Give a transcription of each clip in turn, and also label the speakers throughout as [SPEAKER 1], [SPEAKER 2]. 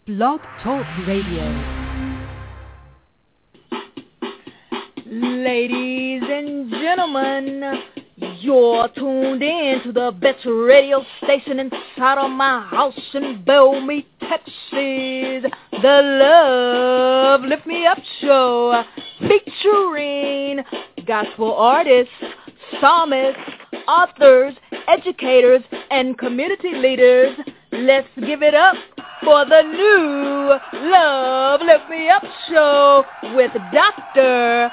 [SPEAKER 1] Blog Talk Radio. Ladies and gentlemen, you're tuned in to the best radio station inside of my house in Bellmead, Texas. The Love Lift Me Up Show, featuring gospel artists, psalmists, authors, educators, and community leaders. Let's give it up for the new Love Lift Me Up Show with Dr.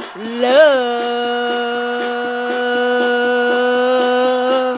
[SPEAKER 1] Love.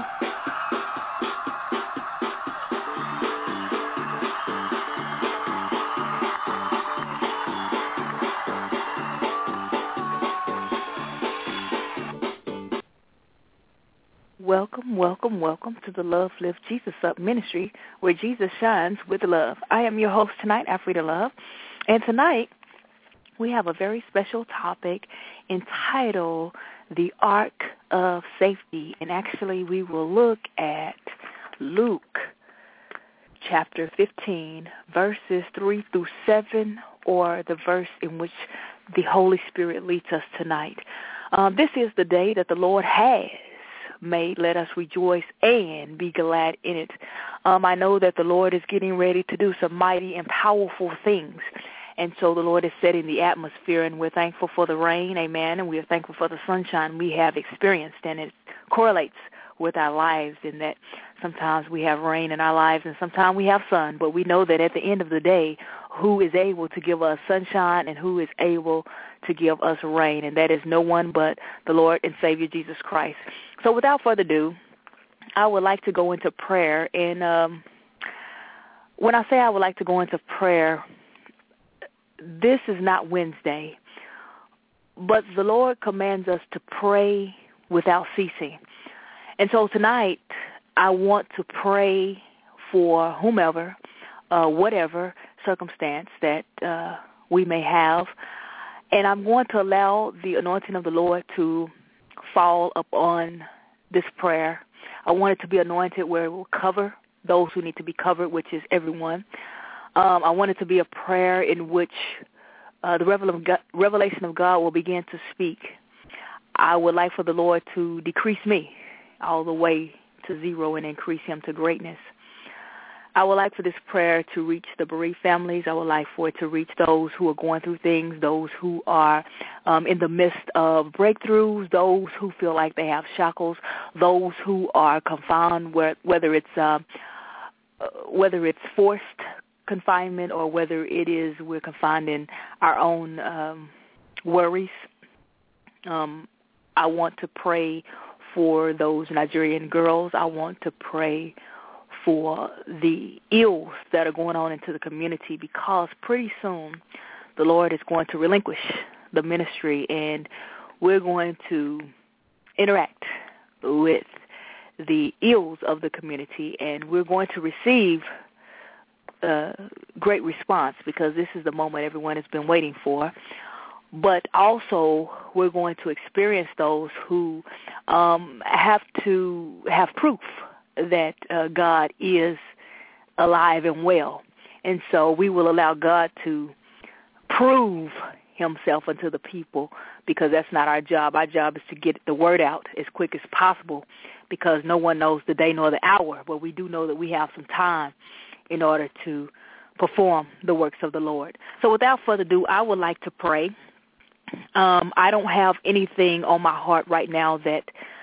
[SPEAKER 2] Welcome to the Love Lift Jesus Up ministry, where Jesus shines with love. I am your host tonight, Afrida Love, and tonight we have a very special topic entitled The Ark of Safety, and actually we will look at Luke chapter 15, verses 3 through 7, or the verse in which the Holy Spirit leads us tonight. This is the day that the Lord has made. Let us rejoice and be glad in it. I know that the Lord is getting ready to do some mighty and powerful things. And so the Lord is setting the atmosphere, and we're thankful for the rain, amen, and we are thankful for the sunshine we have experienced, and it correlates with our lives in that sometimes we have rain in our lives and sometimes we have sun, but we know that at the end of the day, who is able to give us sunshine and who is able to give us rain, and that is no one but the Lord and Savior Jesus Christ. So without further ado, I would like to go into prayer, and when I say I would like to go into prayer, this is not Wednesday, but the Lord commands us to pray without ceasing. And so tonight, I want to pray for whomever, whatever circumstance that we may have, and I'm going to allow the anointing of the Lord to fall upon this prayer. I want it to be anointed where it will cover those who need to be covered, which is everyone. I want it to be a prayer in which the revelation of God will begin to speak. I would like for the Lord to decrease me all the way to zero and increase him to greatness. I would like for this prayer to reach the bereaved families. I would like for it to reach those who are going through things, those who are in the midst of breakthroughs, those who feel like they have shackles, those who are confined, whether it's forced confinement or whether it is we're confined in our own worries. I want to pray for those Nigerian girls. I want to pray for the ills that are going on into the community, because pretty soon the Lord is going to relinquish the ministry and we're going to interact with the ills of the community, and we're going to receive great response, because this is the moment everyone has been waiting for. But also we're going to experience those who have to have proof that God is alive and well. And so we will allow God to prove himself unto the people, because that's not our job. Our job is to get the word out as quick as possible, because no one knows the day nor the hour, but we do know that we have some time in order to perform the works of the Lord. So without further ado, I would like to pray. I don't have anything on my heart right now that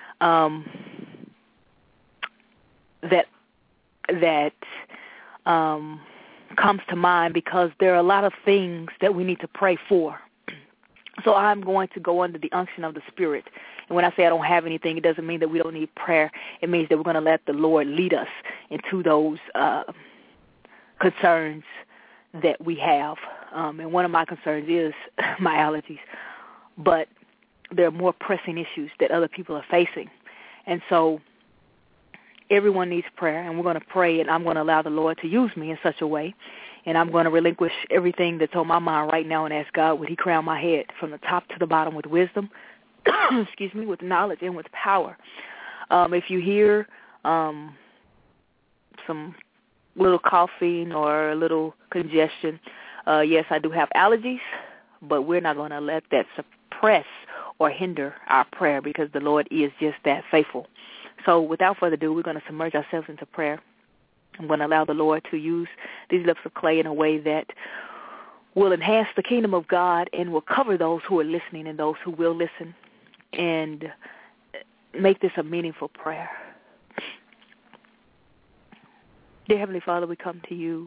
[SPEAKER 2] comes to mind, because there are a lot of things that we need to pray for. So I'm going to go under the unction of the Spirit. And when I say I don't have anything, it doesn't mean that we don't need prayer. It means that we're going to let the Lord lead us into those concerns that we have. And one of my concerns is my allergies. But there are more pressing issues that other people are facing. And so everyone needs prayer, and we're going to pray, and I'm going to allow the Lord to use me in such a way, and I'm going to relinquish everything that's on my mind right now and ask God, would he crown my head from the top to the bottom with wisdom, with knowledge and with power. If you hear some little coughing or a little congestion. Yes, I do have allergies, but we're not going to let that suppress or hinder our prayer because the Lord is just that faithful. So without further ado, we're going to submerge ourselves into prayer. I'm going to allow the Lord to use these lips of clay in a way that will enhance the kingdom of God and will cover those who are listening and those who will listen and make this a meaningful prayer. Dear Heavenly Father, we come to you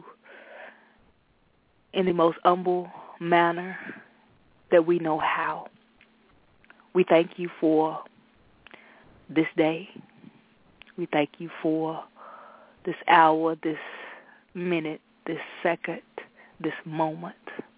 [SPEAKER 2] in the most humble manner that we know how. We thank you for this day. We thank you for this hour, this minute, this second, this moment.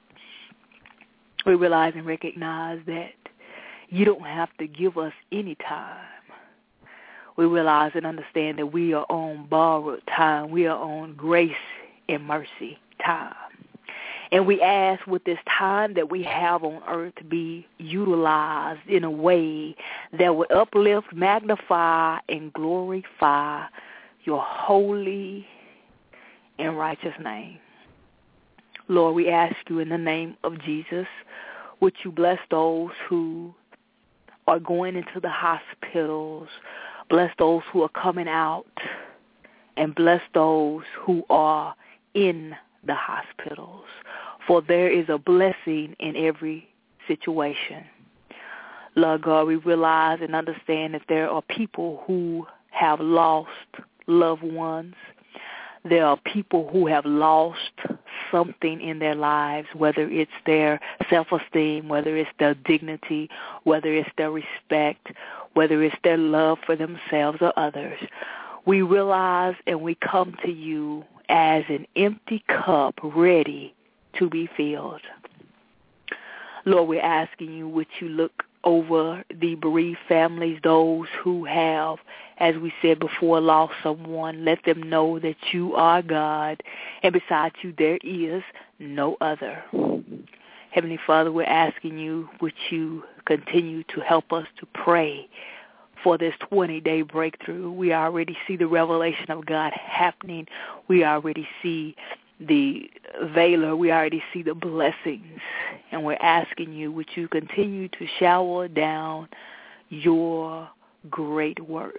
[SPEAKER 2] We realize and recognize that you don't have to give us any time. We realize and understand that we are on borrowed time. We are on grace and mercy time. And we ask with this time that we have on earth to be utilized in a way that will uplift, magnify, and glorify your holy and righteous name. Lord, we ask you in the name of Jesus, would you bless those who are going into the hospitals, bless those who are coming out, and bless those who are in the hospitals. For there is a blessing in every situation. Lord God, we realize and understand that there are people who have lost loved ones. There are people who have lost something in their lives, whether it's their self-esteem, whether it's their dignity, whether it's their respect, whether it's their love for themselves or others. We realize and we come to you as an empty cup ready to be filled. Lord, we're asking you, would you look over the bereaved families, those who have, as we said before, lost someone. Let them know that you are God, and besides you there is no other. Heavenly Father, we're asking you, would you continue to help us to pray for this 20-day breakthrough. We already see the revelation of God happening. We already see the veiler. We already see the blessings. And we're asking you, would you continue to shower down your great works.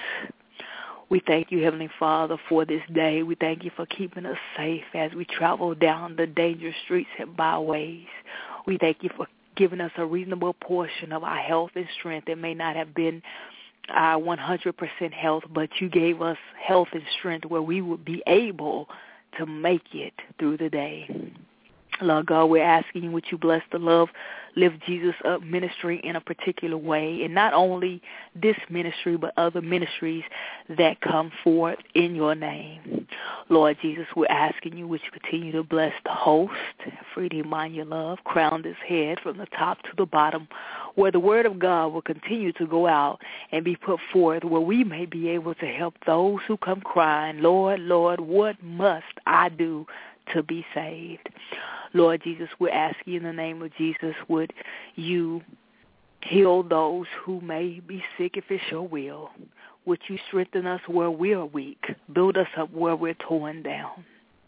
[SPEAKER 2] We thank you, Heavenly Father, for this day. We thank you for keeping us safe as we travel down the dangerous streets and byways. We thank you for giving us a reasonable portion of our health and strength. It may not have been our 100% health, but you gave us health and strength where we would be able to make it through the day. Lord God, we're asking you, would you bless the Love Lift Jesus Up ministry in a particular way, and not only this ministry, but other ministries that come forth in your name. Lord Jesus, we're asking you, would you continue to bless the host, Freddie Emmanuel Love, crown his head from the top to the bottom, where the word of God will continue to go out and be put forth, where we may be able to help those who come crying, Lord, Lord, what must I do to be saved? Lord Jesus, we're asking you in the name of Jesus, would you heal those who may be sick if it's your will? Would you strengthen us where we are weak? Build us up where we're torn down.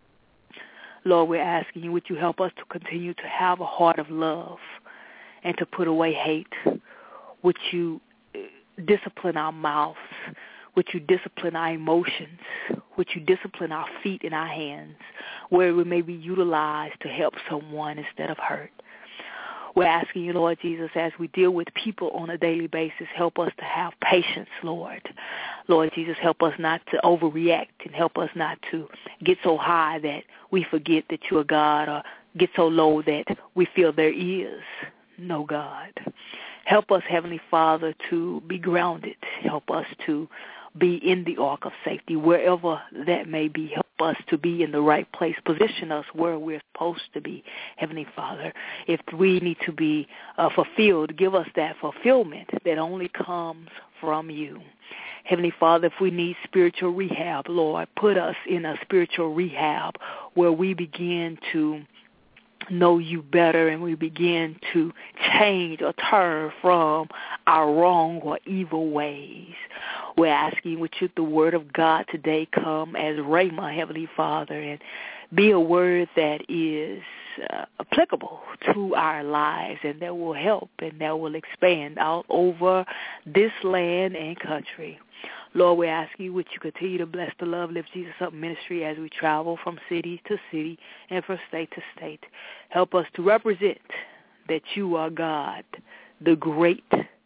[SPEAKER 2] Lord, we're asking you, would you help us to continue to have a heart of love and to put away hate? Would you discipline our mouths? Would you discipline our emotions? Would you discipline our feet and our hands where we may be utilized to help someone instead of hurt? We're asking you, Lord Jesus, as we deal with people on a daily basis, help us to have patience, Lord. Lord Jesus, help us not to overreact and help us not to get so high that we forget that you are God, or get so low that we feel there is no God. Help us, Heavenly Father, to be grounded. Help us to be in the ark of safety, wherever that may be. Help us to be in the right place. Position us where we're supposed to be, Heavenly Father. If we need to be fulfilled, give us that fulfillment that only comes from you. Heavenly Father, if we need spiritual rehab, Lord, put us in a spiritual rehab where we begin to know you better and we begin to change or turn from our wrong or evil ways. We're asking would you the word of God today come as rhema, Heavenly Father, and be a word that is applicable to our lives and that will help and that will expand all over this land and country. Lord, we're asking would you continue to bless the Love Lift Jesus Up ministry as we travel from city to city and from state to state. Help us to represent that you are God, the great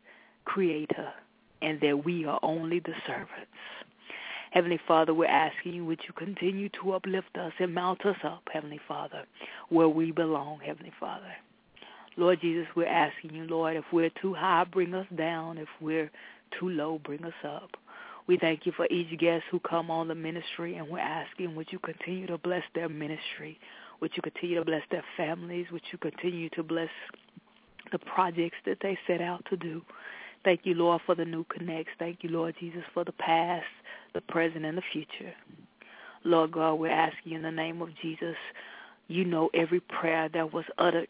[SPEAKER 2] creator, and that we are only the servants. Heavenly Father, we're asking you, would you continue to uplift us and mount us up, Heavenly Father, where we belong, Heavenly Father. Lord Jesus, we're asking you, Lord, if we're too high, bring us down. If we're too low, bring us up. We thank you for each guest who come on the ministry, and we're asking, would you continue to bless their ministry? Would you continue to bless their families? Would you continue to bless the projects that they set out to do? Thank you, Lord, for the new connects. Thank you, Lord Jesus, for the past, the present, and the future. Lord God, we're asking you in the name of Jesus, you know every prayer that was uttered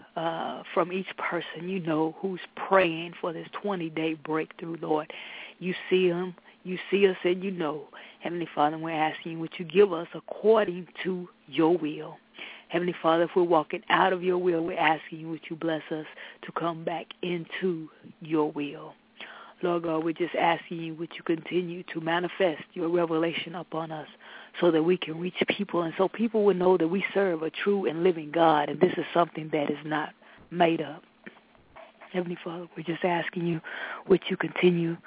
[SPEAKER 2] from each person. You know who's praying for this 20-day breakthrough, Lord. You see them, you see us, and you know. Heavenly Father, we're asking you, would you give us according to your will? Heavenly Father, if we're walking out of your will, we're asking you, would you bless us to come back into your will? Lord God, we're just asking you, would you continue to manifest your revelation upon us so that we can reach people and so people will know that we serve a true and living God, and this is something that is not made up. Heavenly Father, we're just asking you, would you continue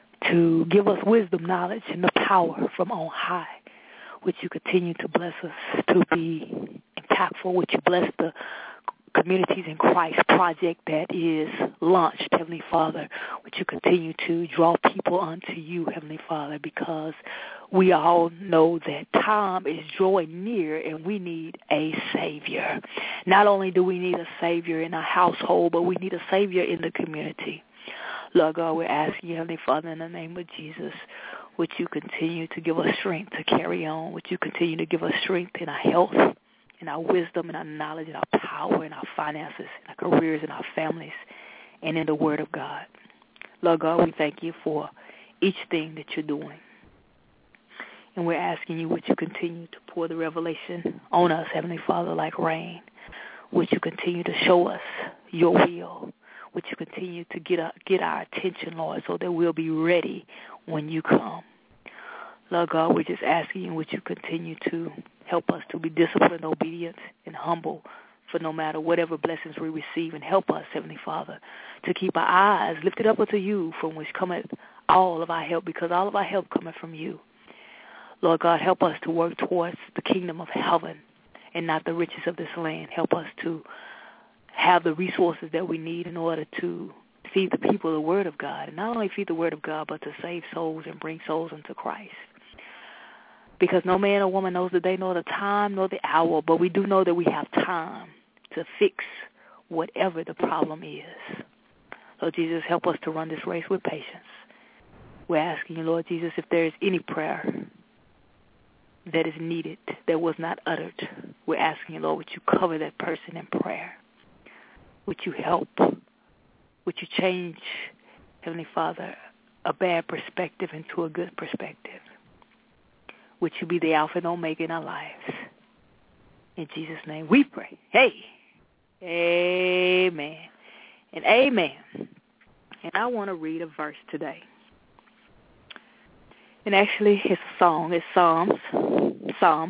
[SPEAKER 2] to give us wisdom, knowledge, and the power from on high? Would you continue to bless us to be impactful? Would you bless the Communities in Christ project that is launched, Heavenly Father? Would you continue to draw people unto you, Heavenly Father, because we all know that time is drawing near and we need a Savior. Not only do we need a Savior in our household, but we need a Savior in the community. Lord God, we're asking you, Heavenly Father, in the name of Jesus, would you continue to give us strength to carry on? Would you continue to give us strength in our health, in our wisdom, in our knowledge, in our power, in our finances, in our careers, in our families, and in the Word of God. Lord God, we thank you for each thing that you're doing. And we're asking you, would you continue to pour the revelation on us, Heavenly Father, like rain? Would you continue to show us your will? Would you continue to get our attention, Lord, so that we'll be ready when you come? Lord God, we're just asking you, would you continue to help us to be disciplined, obedient, and humble for no matter whatever blessings we receive, and help us, Heavenly Father, to keep our eyes lifted up unto you, from which cometh all of our help, because all of our help cometh from you. Lord God, help us to work towards the kingdom of heaven and not the riches of this land. Help us to have the resources that we need in order to feed the people the Word of God, and not only feed the Word of God, but to save souls and bring souls unto Christ. Because no man or woman knows the day nor the time nor the hour, but we do know that we have time to fix whatever the problem is. Lord Jesus, help us to run this race with patience. We're asking you, Lord Jesus, if there is any prayer that is needed that was not uttered, we're asking you, Lord, would you cover that person in prayer? Would you help? Would you change, Heavenly Father, a bad perspective into a good perspective? Would you be the Alpha and Omega in our lives? In Jesus' name we pray. Hey, amen and amen. And I want to read a verse today. And actually, it's a song. It's Psalm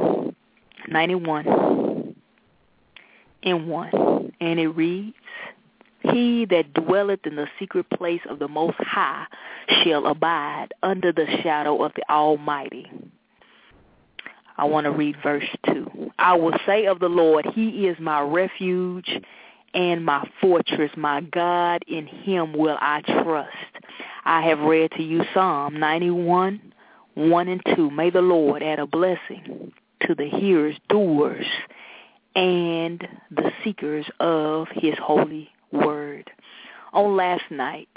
[SPEAKER 2] 91 and 1. And it reads, He that dwelleth in the secret place of the Most High shall abide under the shadow of the Almighty. I want to read verse 2. I will say of the Lord, He is my refuge and my fortress, my God, in Him will I trust. I have read to you Psalm 91, 1 and 2. May the Lord add a blessing to the hearers, doers, and the seekers of His holy word. On last night,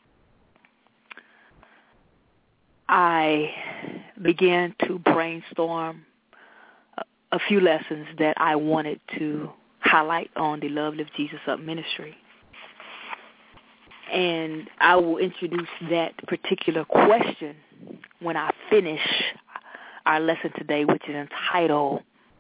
[SPEAKER 2] I began to brainstorm a few lessons that I wanted to highlight on the Love Lift Jesus Up ministry. And I will introduce that particular question when I finish our lesson today, which is entitled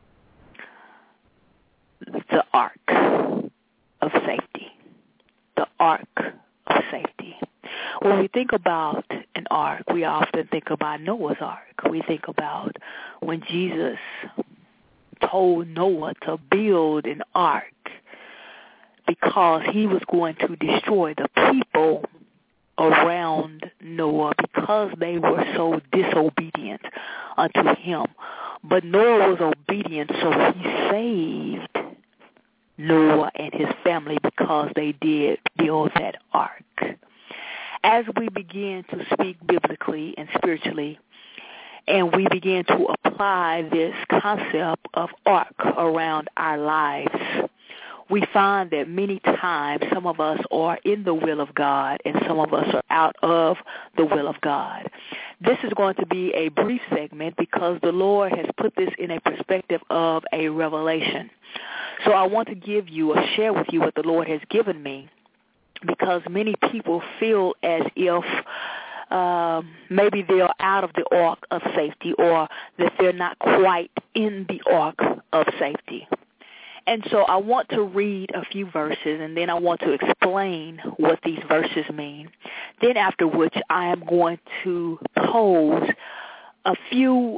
[SPEAKER 2] The Ark of Safety. The Ark of Safety. When we think about an ark, we often think about Noah's Ark. We think about when Jesus told Noah to build an ark because he was going to destroy the people around Noah because they were so disobedient unto him. But Noah was obedient, so he saved Noah and his family because they did build that ark. As we begin to speak biblically and spiritually, and we begin to apply this concept of ark around our lives, we find that many times some of us are in the will of God and some of us are out of the will of God. This is going to be a brief segment because the Lord has put this in a perspective of a revelation. So I want to share with you what the Lord has given me, because many people feel as if maybe they're out of the ark of safety, or that they're not quite in the ark of safety. And so I want to read a few verses, and then I want to explain what these verses mean. Then after which I am going to pose a few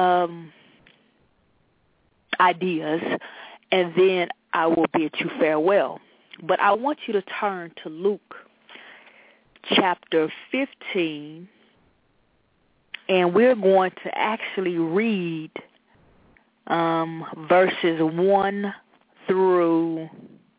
[SPEAKER 2] ideas, and then I will bid you farewell. But I want you to turn to Luke chapter 15, and we're going to actually read verses 1 through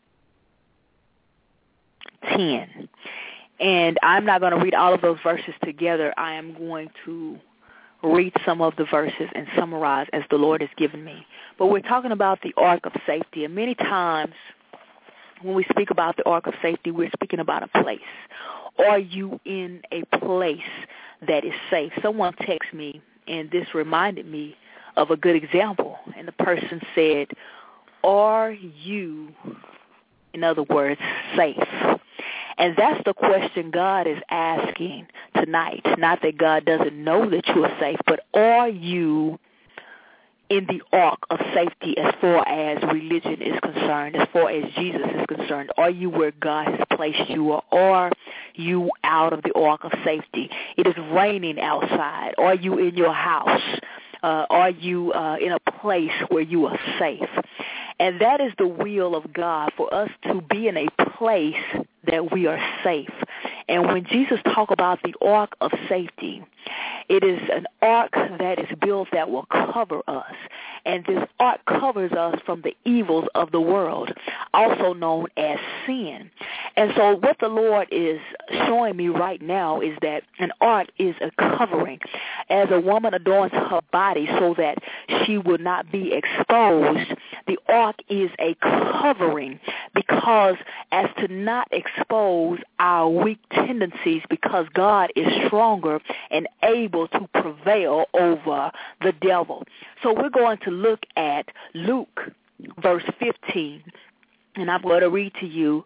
[SPEAKER 2] 10. And I'm not going to read all of those verses together. I am going to read some of the verses and summarize as the Lord has given me. But we're talking about the ark of safety, and many times when we speak about the ark of safety, we're speaking about a place. Are you in a place that is safe? Someone texted me, and this reminded me of a good example. And the person said, are you, in other words, safe? And that's the question God is asking tonight. Not that God doesn't know that you are safe, but are you in the ark of safety as far as religion is concerned, as far as Jesus is concerned? Are you where God has placed you, or are you out of the ark of safety? It is raining outside. Are you in your house? Are you in a place where you are safe? And that is the will of God, for us to be in a place that we are safe. And when Jesus talked about the ark of safety, it is an ark that is built that will cover us. And this ark covers us from the evils of the world, also known as sin. And so what the Lord is showing me right now is that an ark is a covering. As a woman adorns her body so that she will not be exposed, the ark is a covering, because as to not expose our weak tendencies, because God is stronger and able to prevail over the devil. So we're going to look at Luke verse 15, and I'm going to read to you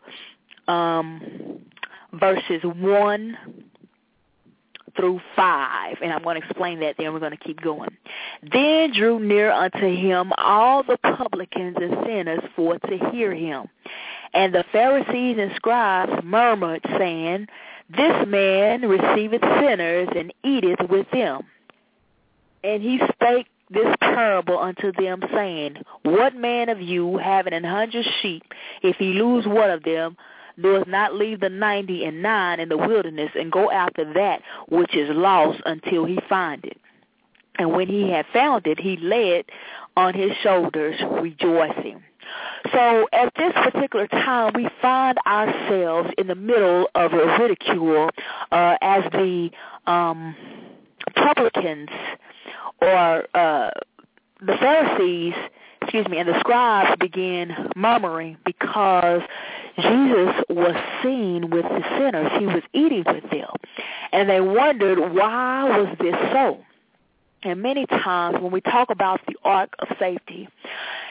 [SPEAKER 2] verses 1 through 5, and I'm going to explain that, then we're going to keep going. Then drew near unto him all the publicans and sinners for to hear him. And the Pharisees and scribes murmured, saying, This man receiveth sinners and eateth with them. And he spake this parable unto them, saying, What man of you, having 100 sheep, if he lose one of them, does not leave the 99 in the wilderness, and go after that which is lost until he find it? And when he had found it, he led on his shoulders, rejoicing. So at this particular time, we find ourselves in the middle of a ridicule as the publicans, or the Pharisees, and the scribes began murmuring because Jesus was seen with the sinners. He was eating with them. And they wondered, why was this so? And many times when we talk about the ark of safety,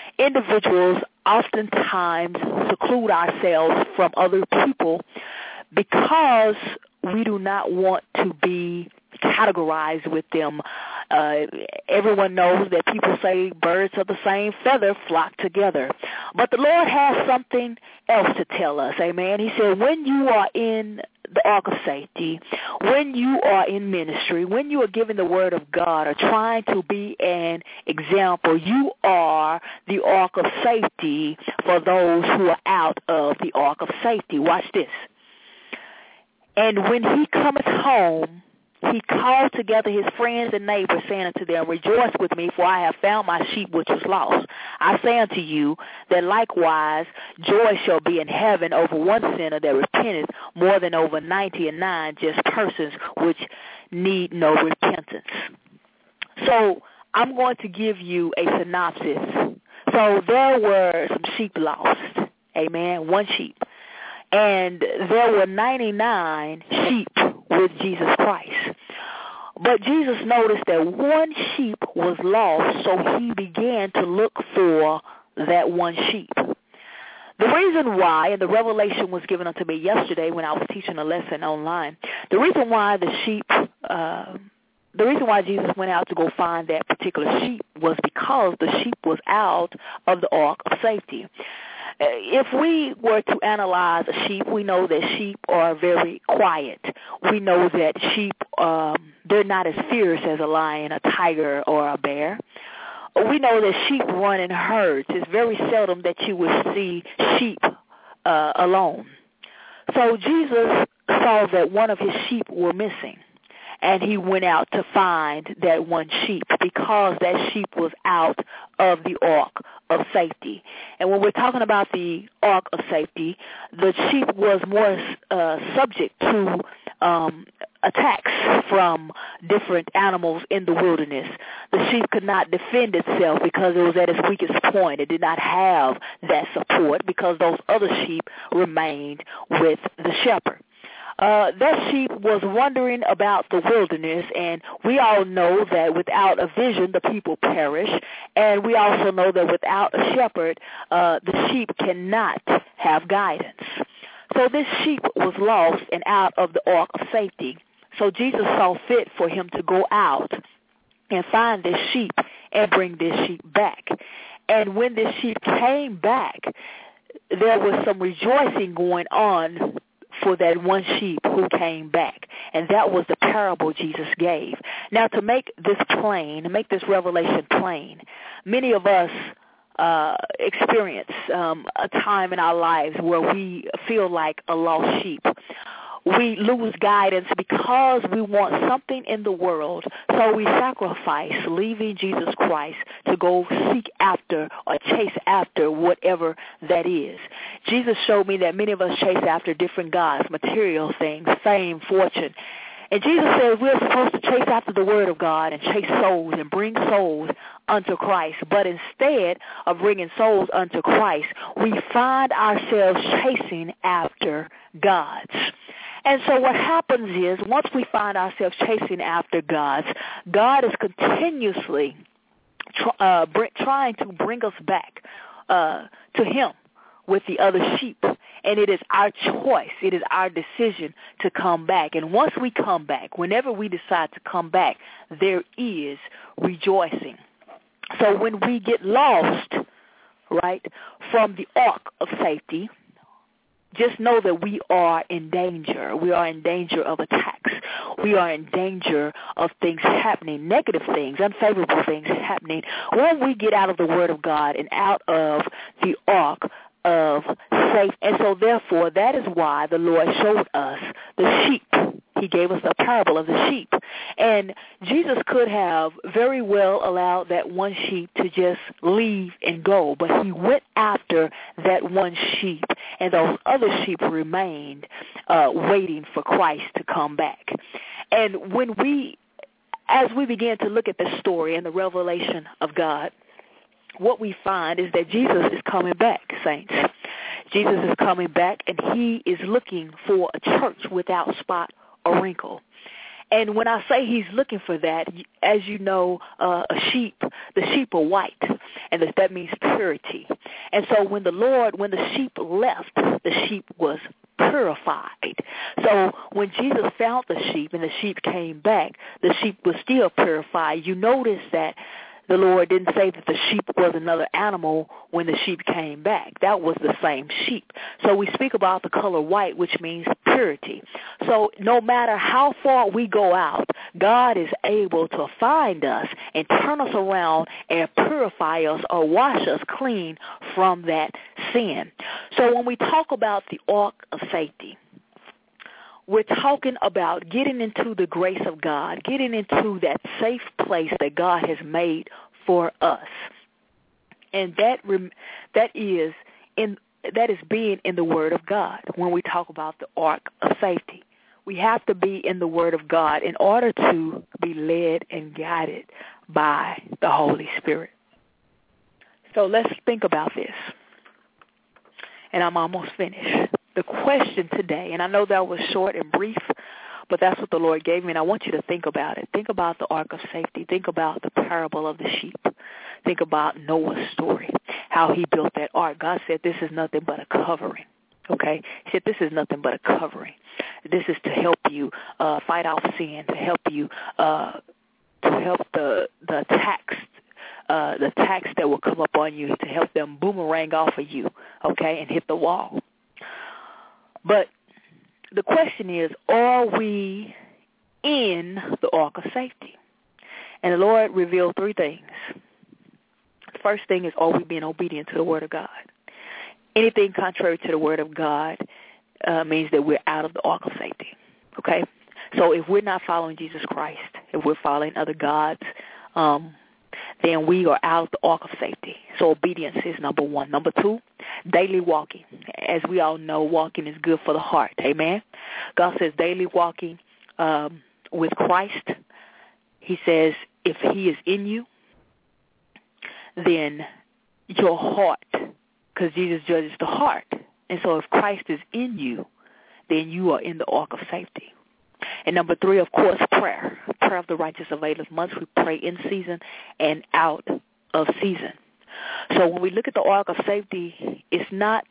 [SPEAKER 2] individuals oftentimes seclude ourselves from other people because we do not want to be categorized with them. Everyone knows that people say birds of the same feather flock together. But the Lord has something else to tell us, amen. He said, when you are in the ark of safety, when you are in ministry, when you are giving the word of God or trying to be an example, you are the ark of safety for those who are out of the ark of safety. Watch this. And when he cometh home, he called together his friends and neighbors, saying unto them, rejoice with me, for I have found my sheep which was lost. I say unto you that likewise joy shall be in heaven over one sinner that repenteth more than over 99 just persons which need no repentance. So I'm going to give you a synopsis. So there were some sheep lost, amen, one sheep. And there were 99 sheep with Jesus Christ. But Jesus noticed that one sheep was lost, so he began to look for that one sheep. The reason why, and the revelation was given unto me yesterday when I was teaching a lesson online, the reason why Jesus went out to go find that particular sheep was because the sheep was out of the ark of safety. If we were to analyze a sheep, we know that sheep are very quiet. We know that sheep, they're not as fierce as a lion, a tiger, or a bear. We know that sheep run in herds. It's very seldom that you will see sheep alone. So Jesus saw that one of his sheep were missing, and he went out to find that one sheep because that sheep was out of the ark of safety. And when we're talking about the ark of safety, the sheep was more subject to attacks from different animals in the wilderness. The sheep could not defend itself because it was at its weakest point. It did not have that support because those other sheep remained with the shepherd. That sheep was wandering about the wilderness, and we all know that without a vision, the people perish, and we also know that without a shepherd, the sheep cannot have guidance. So this sheep was lost and out of the ark of safety. So Jesus saw fit for him to go out and find this sheep and bring this sheep back. And when this sheep came back, there was some rejoicing going on for that one sheep who came back. And that was the parable Jesus gave. Now, to make this plain, to make this revelation plain, many of us experience a time in our lives where we feel like a lost sheep. We lose guidance because we want something in the world, so we sacrifice leaving Jesus Christ to go seek after or chase after whatever that is. Jesus showed me that many of us chase after different gods, material things, fame, fortune. And Jesus said we're supposed to chase after the word of God and chase souls and bring souls unto Christ. But instead of bringing souls unto Christ, we find ourselves chasing after gods. And so what happens is, once we find ourselves chasing after gods, God is continuously trying to bring us back to him with the other sheep. And it is our choice, it is our decision to come back. And once we come back, whenever we decide to come back, there is rejoicing. So when we get lost, right, from the ark of safety, just know that we are in danger. We are in danger of attacks. We are in danger of things happening, negative things, unfavorable things happening when we get out of the Word of God and out of the ark of safety. And so therefore, that is why the Lord showed us the sheep. He gave us the parable of the sheep. And Jesus could have very well allowed that one sheep to just leave and go, but he went after that one sheep, and those other sheep remained waiting for Christ to come back. And as we begin to look at the story and the revelation of God, what we find is that Jesus is coming back, saints. Jesus is coming back, and he is looking for a church without spot or wrinkle. And when I say he's looking for that, as you know, the sheep are white, and that means purity. And so when the sheep left, the sheep was purified. So when Jesus found the sheep and the sheep came back, the sheep was still purified. You notice that the Lord didn't say that the sheep was another animal when the sheep came back. That was the same sheep. So we speak about the color white, which means purity. So no matter how far we go out, God is able to find us and turn us around and purify us or wash us clean from that sin. So when we talk about the ark of safety, we're talking about getting into the grace of God, getting into that safe place that God has made for us. And that is being in the Word of God when we talk about the ark of safety. We have to be in the Word of God in order to be led and guided by the Holy Spirit. So let's think about this. And I'm almost finished. The question today, and I know that was short and brief, but that's what the Lord gave me, and I want you to think about it. Think about the ark of safety. Think about the parable of the sheep. Think about Noah's story, how he built that ark. God said this is nothing but a covering, okay? He said this is nothing but a covering. This is to help you fight off sin, to help you, to help the tax that will come up on you, to help them boomerang off of you, okay, and hit the wall. But the question is, are we in the ark of safety? And the Lord revealed three things. The first thing is, are we being obedient to the Word of God? Anything contrary to the Word of God means that we're out of the ark of safety, okay? So if we're not following Jesus Christ, if we're following other gods, then we are out of the ark of safety. So obedience is number one. Number two, daily walking. As we all know, walking is good for the heart. Amen. God says daily walking with Christ. He says if he is in you, then your heart, because Jesus judges the heart. And so if Christ is in you, then you are in the ark of safety. And number three, of course, prayer. Prayer of the righteous availeth much. We pray in season and out of season. So when we look at the ark of safety, it's not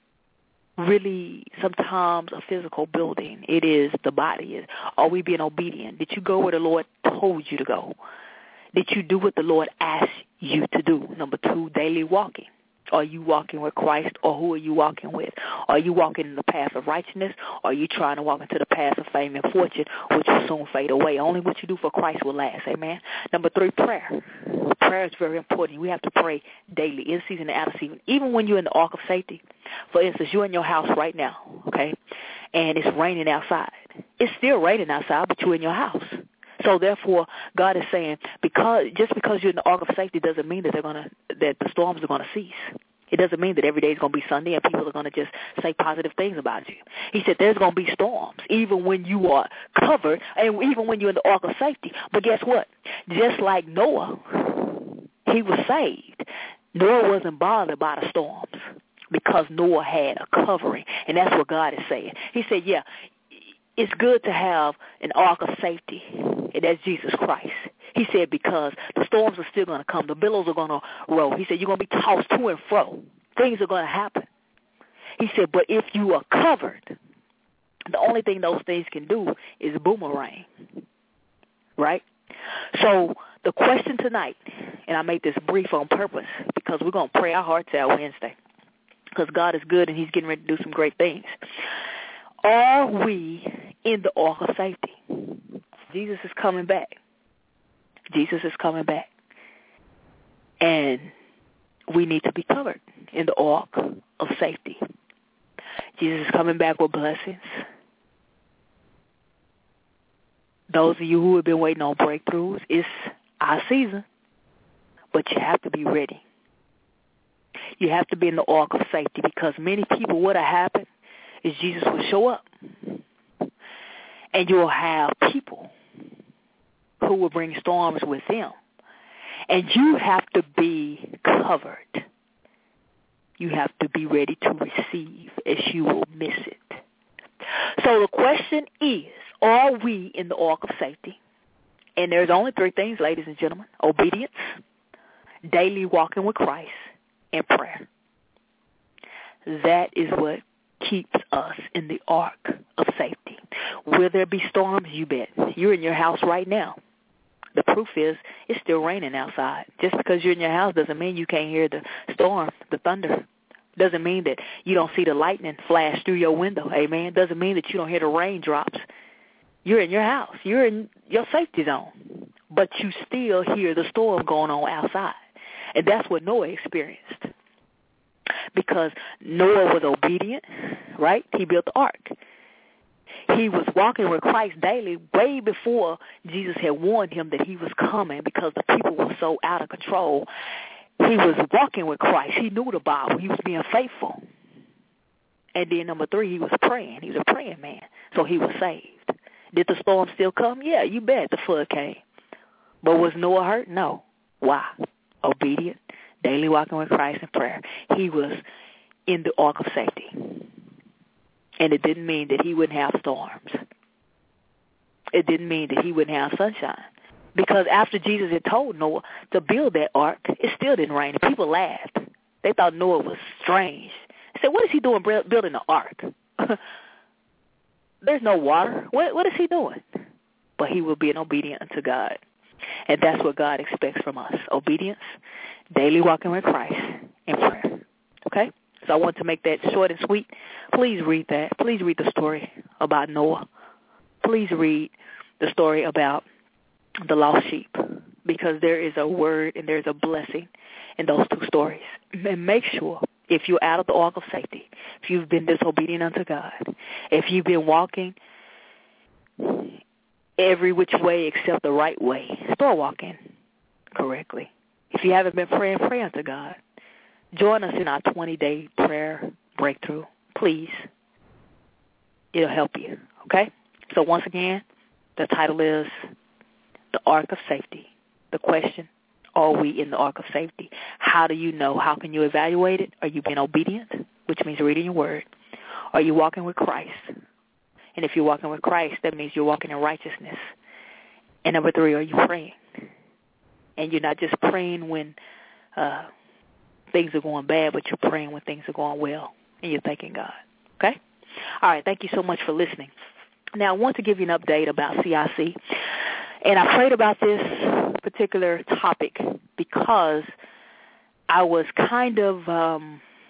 [SPEAKER 2] really sometimes a physical building. It is the body. Are we being obedient? Did you go where the Lord told you to go? Did you do what the Lord asked you to do? Number two, daily walking. Are you walking with Christ, or who are you walking with? Are you walking in the path of righteousness, or are you trying to walk into the path of fame and fortune, which will soon fade away? Only what you do for Christ will last, amen? Number three, prayer. Prayer is very important. We have to pray daily, in season and out of season, even when you're in the ark of safety. For instance, you're in your house right now, okay, and it's raining outside. It's still raining outside, but you're in your house. So therefore, God is saying, just because you're in the ark of safety doesn't mean that the storms are going to cease. It doesn't mean that every day is going to be Sunday and people are going to just say positive things about you. He said there's going to be storms, even when you are covered and even when you're in the ark of safety. But guess what? Just like Noah, he was saved. Noah wasn't bothered by the storms because Noah had a covering, and that's what God is saying. He said, yeah, it's good to have an ark of safety, and that's Jesus Christ. He said because the storms are still going to come. The billows are going to roll. He said you're going to be tossed to and fro. Things are going to happen. He said, but if you are covered, the only thing those things can do is boomerang, right? So the question tonight, and I made this brief on purpose because we're going to pray our hearts out Wednesday because God is good and he's getting ready to do some great things. Are we in the ark of safety? Jesus is coming back. Jesus is coming back. And we need to be covered in the ark of safety. Jesus is coming back with blessings. Those of you who have been waiting on breakthroughs, it's our season. But you have to be ready. You have to be in the ark of safety because many people, what will happen is Jesus will show up. And you'll have people who will bring storms with them. And you have to be covered. You have to be ready to receive, as you will miss it. So the question is, are we in the ark of safety? And there's only three things, ladies and gentlemen: obedience, daily walking with Christ, and prayer. That is what keeps us in the ark of safety. Will there be storms? You bet. You're in your house right now. The proof is it's still raining outside. Just because you're in your house doesn't mean you can't hear the storm, the thunder. Doesn't mean that you don't see the lightning flash through your window. Amen. Doesn't mean that you don't hear the raindrops. You're in your house. You're in your safety zone. But you still hear the storm going on outside. And that's what Noah experienced. Because Noah was obedient, right? He built the ark. He was walking with Christ daily way before Jesus had warned him that he was coming because the people were so out of control. He was walking with Christ. He knew the Bible. He was being faithful. And then number 3, he was praying. He was a praying man. So he was saved. Did the storm still come? Yeah, you bet the flood came. But was Noah hurt? No. Why? Obedient, daily walking with Christ in prayer. He was in the ark of safety. And it didn't mean that he wouldn't have storms. It didn't mean that he wouldn't have sunshine. Because after Jesus had told Noah to build that ark, it still didn't rain. And people laughed. They thought Noah was strange. They said, what is he doing building an ark? There's no water. What is he doing? But he will be obedient unto God. And that's what God expects from us. Obedience, daily walking with Christ, and prayer. Okay? So I want to make that short and sweet. Please read that. Please read the story about Noah. Please read the story about the lost sheep, because there is a word and there is a blessing in those 2 stories. And make sure, if you're out of the ark of safety, if you've been disobedient unto God, if you've been walking every which way except the right way, start walking correctly. If you haven't been praying, pray unto God. Join us in our 20-day prayer breakthrough, please. It'll help you, okay? So once again, the title is The Ark of Safety. The question, are we in the ark of safety? How do you know? How can you evaluate it? Are you being obedient, which means reading your word? Are you walking with Christ? And if you're walking with Christ, that means you're walking in righteousness. And number 3, are you praying? And you're not just praying when things are going bad, but you're praying when things are going well, and you're thanking God. Okay? All right, thank you so much for listening. Now, I want to give you an update about CIC. And I prayed about this particular topic because I was kind of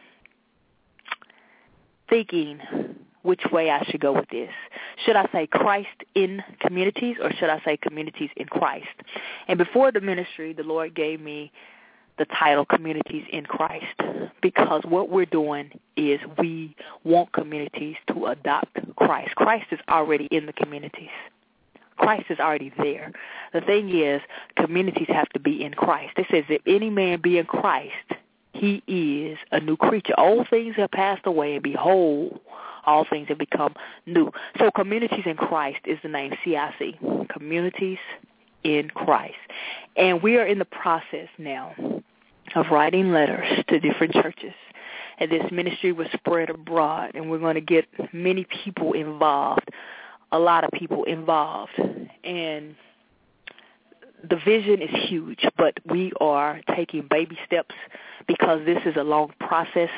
[SPEAKER 2] thinking which way I should go with this. Should I say Christ in communities, or should I say communities in Christ? And before the ministry, the Lord gave me the title Communities in Christ, because what we're doing is we want communities to adopt Christ. Christ is already in the communities. Christ is already there. The thing is, communities have to be in Christ. It says, if any man be in Christ, he is a new creature. Old things have passed away, and behold, all things have become new. So Communities in Christ is the name, CIC, Communities in Christ. And we are in the process now of writing letters to different churches. And this ministry was spread abroad, and we're going to get many people involved, a lot of people involved. And the vision is huge, but we are taking baby steps because this is a long process.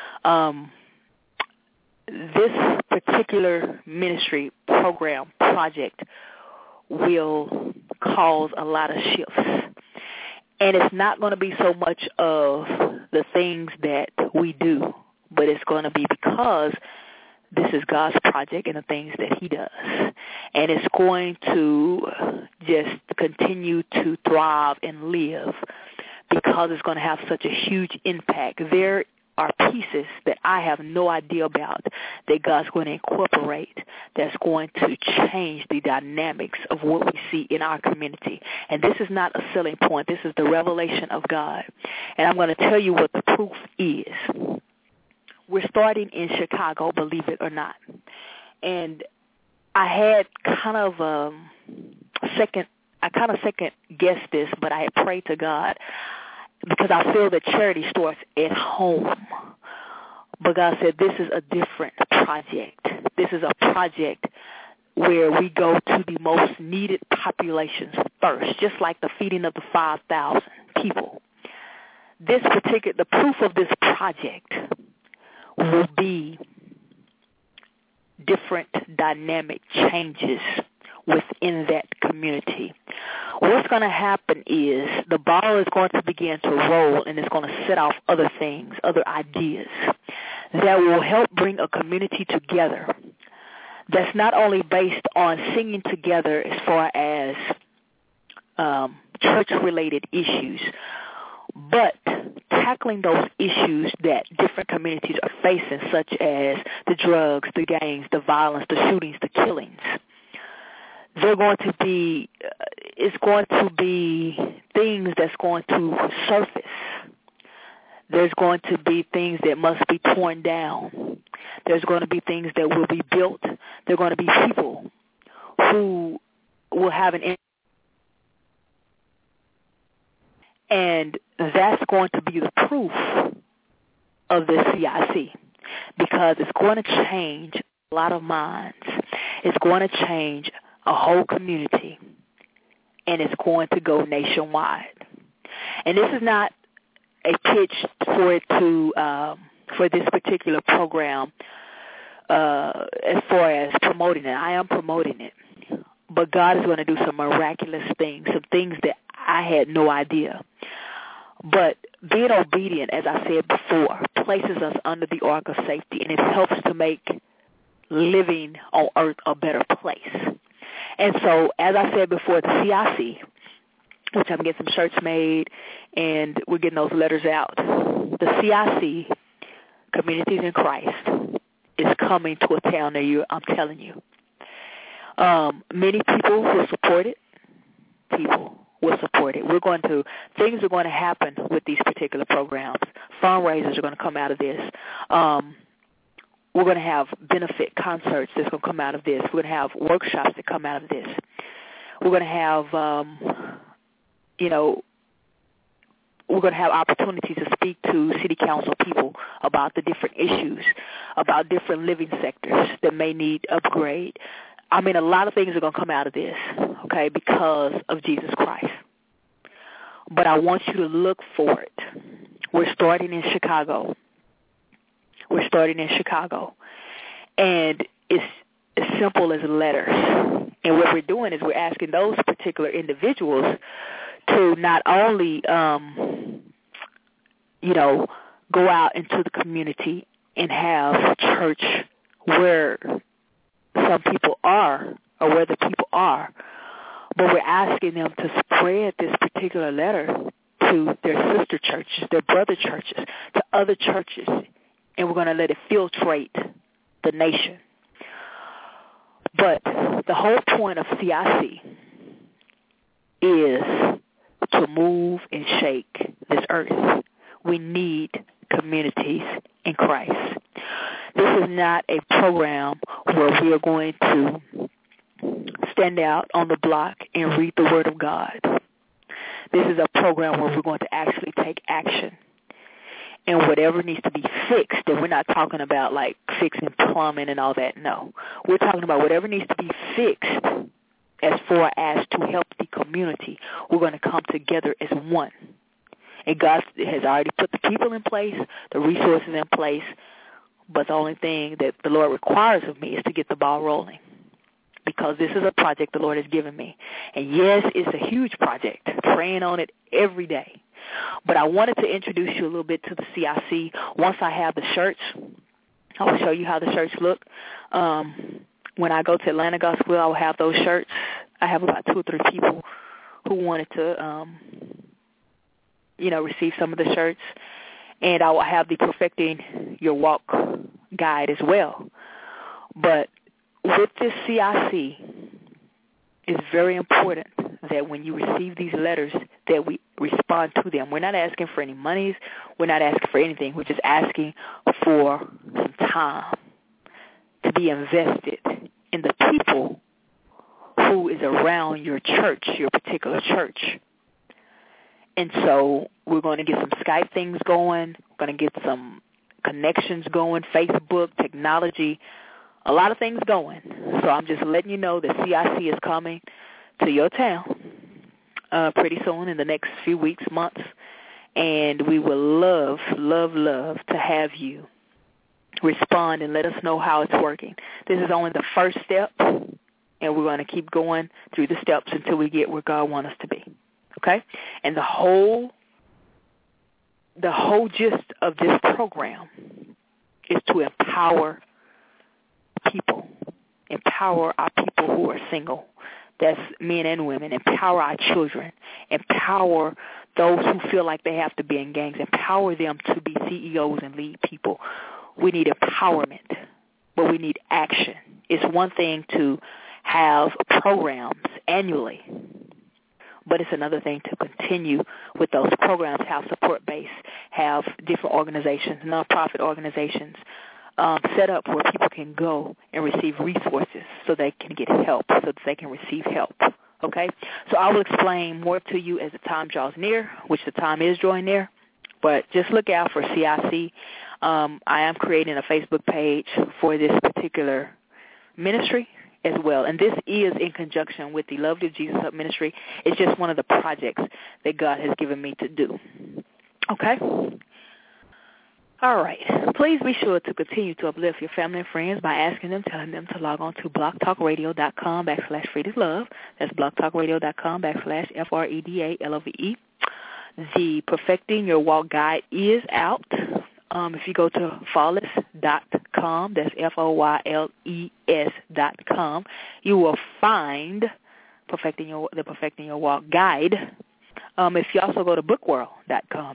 [SPEAKER 2] This particular ministry program project will cause a lot of shifts. And it's not going to be so much of the things that we do, but it's going to be because this is God's project and the things that he does. And it's going to just continue to thrive and live because it's going to have such a huge impact. There are pieces that I have no idea about that God's going to incorporate that's going to change the dynamics of what we see in our community. And this is not a selling point. This is the revelation of God. And I'm going to tell you what the proof is. We're starting in Chicago, believe it or not. And I had kind of second guessed this, but I had prayed to God because I feel that charity starts at home. But God said this is a different project. This is a project where we go to the most needed populations first, just like the feeding of the 5,000 people. The proof of this project will be different dynamic changes within that community. What's going to happen is the ball is going to begin to roll, and it's going to set off other things, other ideas that will help bring a community together that's not only based on singing together as far as church-related issues, but tackling those issues that different communities are facing, such as the drugs, the gangs, the violence, the shootings, the killings. They're going to be, it's going to be things that's going to surface. There's going to be things that must be torn down. There's going to be things that will be built. There are going to be people who will have an impact. And that's going to be the proof of this CIC, because it's going to change a lot of minds. It's going to change a whole community, and it's going to go nationwide. And this is not a pitch for it to for this particular program as far as promoting it. I am promoting it, but God is going to do some miraculous things, some things that I had no idea. But being obedient, as I said before, places us under the ark of safety, and it helps to make living on earth a better place. And so, as I said before, the CIC, which I'm getting some shirts made, and we're getting those letters out, the CIC, Communities in Christ, is coming to a town near you, I'm telling you. Many people will support it. Things are going to happen with these particular programs. Fundraisers are going to come out of this. We're going to have benefit concerts that's going to come out of this. We're going to have workshops that come out of this. We're going to have, we're going to have opportunities to speak to city council people about the different issues, about different living sectors that may need upgrade. I mean, a lot of things are going to come out of this, okay, because of Jesus Christ. But I want you to look for it. We're starting in Chicago. And it's as simple as letters. And what we're doing is we're asking those particular individuals to not only, go out into the community and have church where some people are or where the people are, but we're asking them to spread this particular letter to their sister churches, their brother churches, to other churches, and we're going to let it filtrate the nation. But the whole point of CIC is to move and shake this earth. We need communities in Christ. This is not a program where we are going to stand out on the block and read the Word of God. This is a program where we're going to actually take action. And whatever needs to be fixed, and we're not talking about like fixing plumbing and all that, no. We're talking about whatever needs to be fixed as far as to help the community. We're going to come together as one. And God has already put the people in place, the resources in place, but the only thing that the Lord requires of me is to get the ball rolling, because this is a project the Lord has given me. And yes, it's a huge project, praying on it every day. But I wanted to introduce you a little bit to the CIC. Once I have the shirts, I will show you how the shirts look. When I go to Atlanta Gospel, I will have those shirts. I have about 2 or 3 people who wanted to, receive some of the shirts. And I will have the Perfecting Your Walk guide as well. But with this CIC, it's very important that when you receive these letters that we respond to them. We're not asking for any monies. We're not asking for anything. We're just asking for some time to be invested in the people who is around your church, your particular church. And so we're going to get some Skype things going. We're going to get some connections going, Facebook, technology, a lot of things going. So I'm just letting you know that CIC is coming to your town pretty soon, in the next few weeks, months. And we will love to have you respond and let us know how it's working. This is only the first step, and we're going to keep going through the steps until we get where God wants us to be. Okay? And the whole gist of this program is to empower people, empower our people who are single. That's men and women. Empower our children. Empower those who feel like they have to be in gangs. Empower them to be CEOs and lead people. We need empowerment, but we need action. It's one thing to have programs annually, but it's another thing to continue with those programs, have support base, have different organizations, nonprofit organizations, set up where people can go and receive resources so they can get help, so that they can receive help. Okay? So I will explain more to you as the time draws near, which the time is drawing near. But just look out for CIC. I am creating a Facebook page for this particular ministry as well. And this is in conjunction with the Love Live Jesus Up ministry. It's just one of the projects that God has given me to do. Okay? All right. Please be sure to continue to uplift your family and friends by telling them to log on to blogtalkradio.com/freetolove. That's blogtalkradio.com/FREDALOVE. The Perfecting Your Walk Guide is out. If you go to foyles.com, that's FOYLES.com, you will find the Perfecting Your Walk Guide. If you also go to bookworld.com,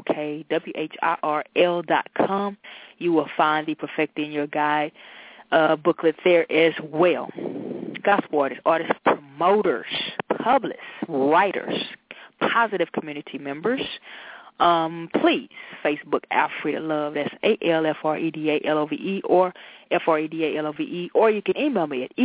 [SPEAKER 2] BOOKWHIRL.com, you will find the Perfecting Your Guide booklet there as well. Gospel artists, promoters, publicists, writers, positive community members, please Facebook Alfreda Love. That's ALFREDALOVE or FREDALOVE, or you can email me at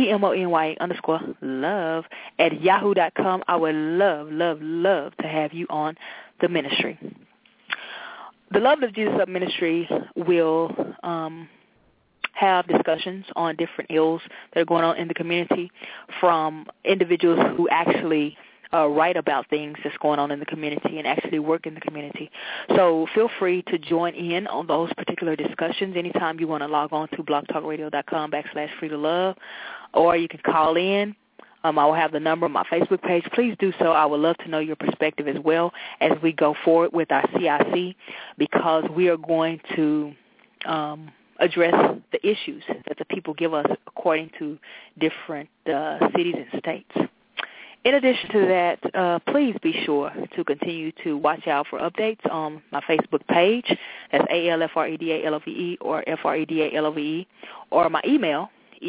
[SPEAKER 2] EMONY_love@yahoo.com. I would love to have you on the ministry. The Love of Jesus Up ministry will have discussions on different ills that are going on in the community from individuals who actually write about things that's going on in the community and actually work in the community. So feel free to join in on those particular discussions anytime you want to log on to blogtalkradio.com/freetolove, or you can call in. I will have the number on my Facebook page. Please do so. I would love to know your perspective as well as we go forward with our CIC, because we are going to address the issues that the people give us according to different cities and states. In addition to that, please be sure to continue to watch out for updates on my Facebook page. That's ALFREDALOVE or FREDALOVE, or my email,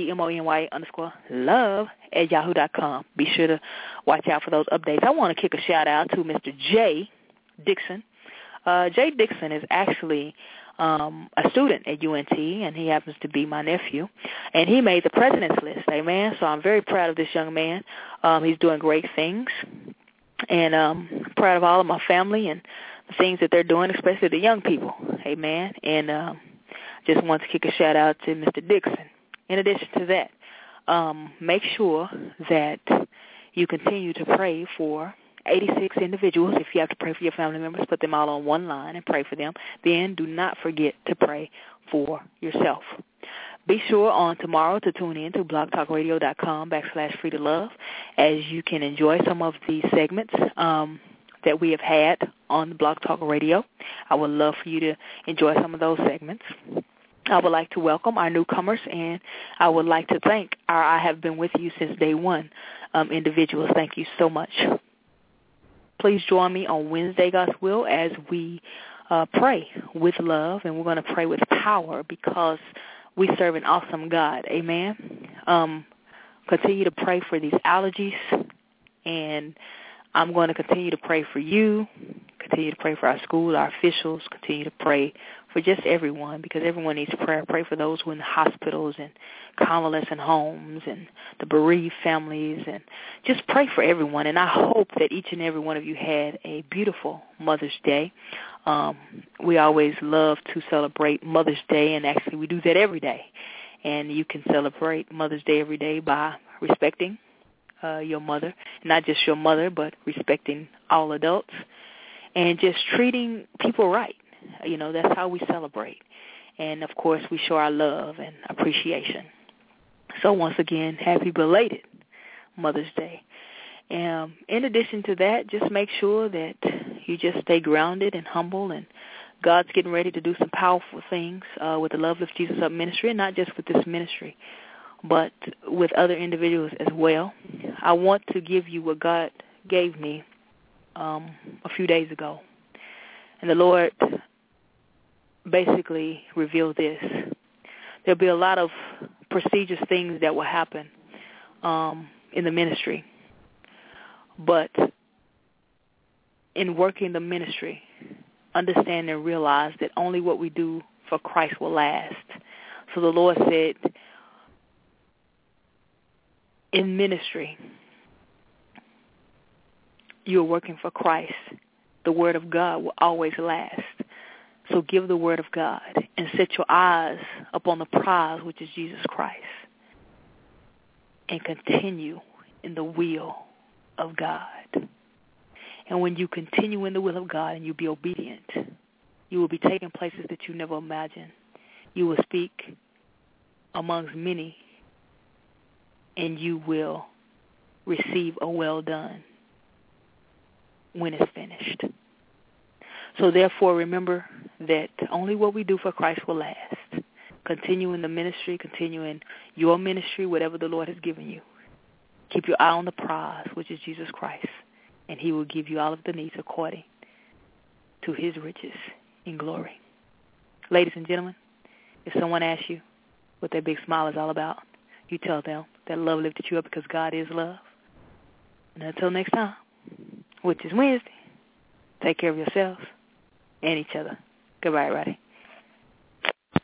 [SPEAKER 2] EMONY_love@yahoo.com. Be sure to watch out for those updates. I want to kick a shout-out to Mr. Jay Dixon. Jay Dixon is actually a student at UNT, and he happens to be my nephew, and he made the president's list, amen. So I'm very proud of this young man. He's doing great things, and proud of all of my family and the things that they're doing, especially the young people, amen. And just want to kick a shout out to Mr. Dixon. In addition to that, make sure that you continue to pray for 86 individuals. If you have to pray for your family members, put them all on one line and pray for them. Then do not forget to pray for yourself. Be sure on tomorrow to tune in to blogtalkradio.com/freetolove, as you can enjoy some of these segments that we have had on Blog Talk Radio. I would love for you to enjoy some of those segments. I would like to welcome our newcomers, and I would like to thank our I Have Been With You Since Day One individuals. Thank you so much. Please join me on Wednesday, God's will, as we pray with love, and we're going to pray with power because we serve an awesome God. Amen. Continue to pray for these allergies, and I'm going to continue to pray for you, continue to pray for our school, our officials, continue to pray for just everyone, because everyone needs prayer. Pray for those who are in hospitals and convalescent homes and the bereaved families, and just pray for everyone. And I hope that each and every one of you had a beautiful Mother's Day. We always love to celebrate Mother's Day, and actually we do that every day. And you can celebrate Mother's Day every day by respecting your mother, not just your mother, but respecting all adults, and just treating people right. You know, that's how we celebrate. And, of course, we show our love and appreciation. So, once again, happy belated Mother's Day. In addition to that, just make sure that you just stay grounded and humble, and God's getting ready to do some powerful things with the Love Lift Jesus Up ministry, and not just with this ministry, but with other individuals as well. I want to give you what God gave me a few days ago. And the Lord basically revealed this. There'll be a lot of prestigious things that will happen in the ministry. But in working the ministry, understand and realize that only what we do for Christ will last. So the Lord said, in ministry, you're working for Christ. The word of God will always last. So give the word of God and set your eyes upon the prize, which is Jesus Christ, and continue in the will of God. And when you continue in the will of God and you be obedient, you will be taking places that you never imagined. You will speak amongst many, and you will receive a well done when it's finished. So therefore, remember that only what we do for Christ will last. Continue in the ministry, continue in your ministry, whatever the Lord has given you. Keep your eye on the prize, which is Jesus Christ, and he will give you all of the needs according to his riches in glory. Ladies and gentlemen, if someone asks you what that big smile is all about, you tell them that love lifted you up because God is love. And until next time, which is Wednesday, take care of yourselves and each other. Goodbye, everybody.